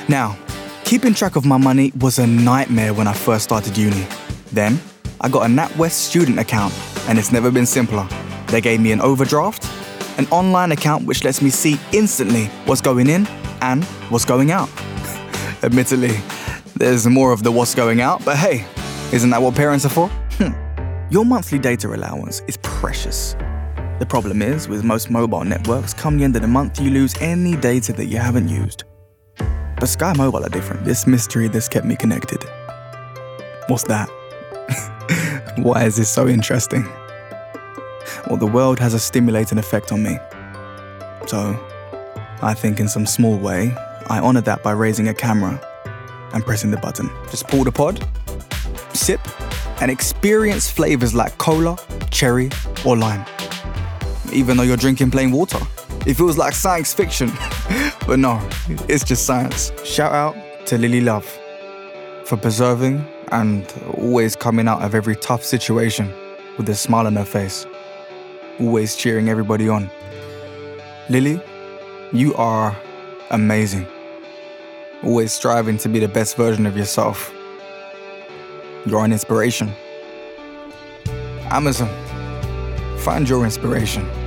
Now, keeping track of my money was a nightmare when I first started uni. Then, I got a NatWest student account, and it's never been simpler. They gave me an overdraft, an online account which lets me see instantly what's going in and what's going out. Admittedly, there's more of the what's going out, but hey, isn't that what parents are for? Your monthly data allowance is precious. The problem is, with most mobile networks, come the end of the month, you lose any data that you haven't used. But Sky Mobile are different. This mystery that's kept me connected. What's that? Why is this so interesting? Well, the world has a stimulating effect on me. So, I think in some small way, I honor that by raising a camera and pressing the button. Just pull the pod, sip, and experience flavors like cola, cherry, or lime. Even though you're drinking plain water. It feels like science fiction. But no, it's just science. Shout out to Lily Love for preserving and always coming out of every tough situation with a smile on her face. Always cheering everybody on. Lily, you are amazing. Always striving to be the best version of yourself. You're an inspiration. Amazon, find your inspiration.